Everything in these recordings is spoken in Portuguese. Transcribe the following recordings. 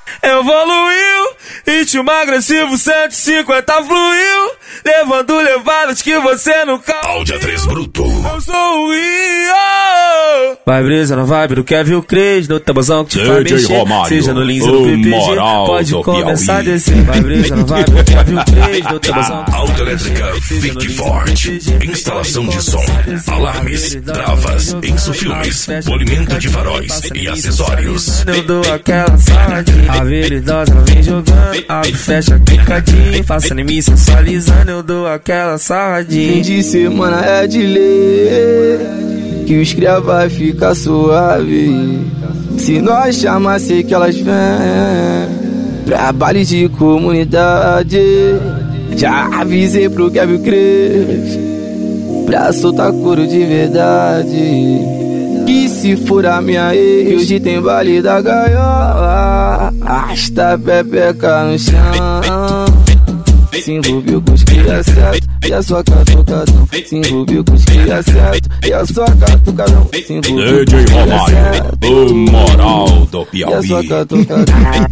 Evoluiu, ritmo agressivo 150 fluiu, levando levadas que você nunca ouviu. Áudio 3 bruto. Eu sou o Rio. Vai brisa na vibe do Kevin Cres, no tabuzão que te faz mexer, Romário, seja no Lins ou no PPG, pode começar a descer. Vai brisa na vibe do Kevin Cres, no tabuzão. Autoelétrica Fique Forte. Instalação de som, alarmes, travas, insufilmes, polimento de faróis e acessórios. Eu dou aquela saladinha, a veridosa ela vem jogando, abre, fecha, picadinho, faça em mim sensualizando, eu dou aquela saladinha. Fim de semana é de lei, que os cria vai ficar suave. Se nós chamar, sei que elas vêm pra baile de comunidade. Já avisei pro Kevin Cres pra soltar couro de verdade. Que se for a minha ex, hoje tem baile da gaiola. Arrasta a pepeca no chão. Se envolveu com os cria certo e a sua catucadão. Se envolveu com os cria certo e a sua catucadão. Se envolveu DJ Romário, o moral do Piauí. E a sua catucadão.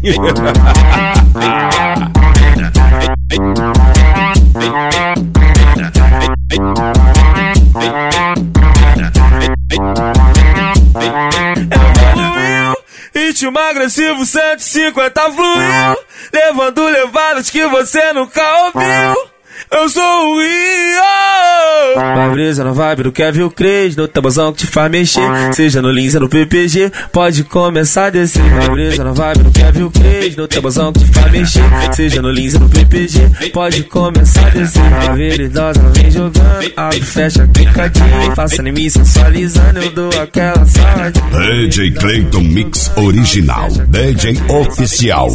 Evoluiu, ritmo agressivo 150 fluiu, levando levadas que você nunca ouviu. Eu sou o Rio. Vai brisa na vibe do Kevin Cres, no tabuzão que te faz mexer, seja no Lins ou no PPG, pode começar a descer. Vai brisa na vibe do Kevin Cres, no tabuzão que te faz mexer, seja no Lins ou no PPG, pode começar a descer. A veridosa ela vem jogando, abre, fecha, picadinho, faça em mim sensualizando, eu dou aquela saladinha. DJ Clayton Mix Original, DJ Oficial,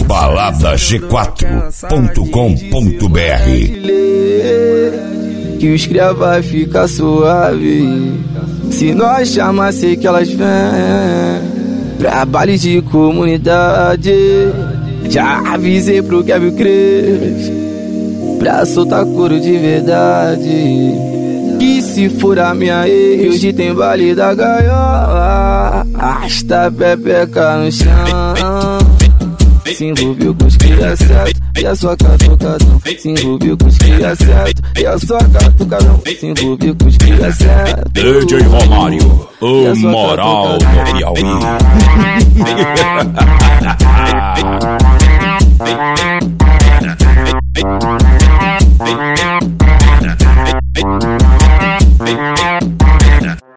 baladag4.com.br. Que os cria vai ficar suave. Se nós chamar, sei que elas vêm pra baile de comunidade. Já avisei pro Kevin Cres pra soltar couro de verdade. Que se for a minha ex, hoje tem baile da gaiola. Arrasta a pepeca no chão. Se envolveu com os cria certo e a sua catucadão. Se envolveu com os cria certo e a sua catucadão. Se envolveu com os cria certo. DJ Romário, o moral do Piauí.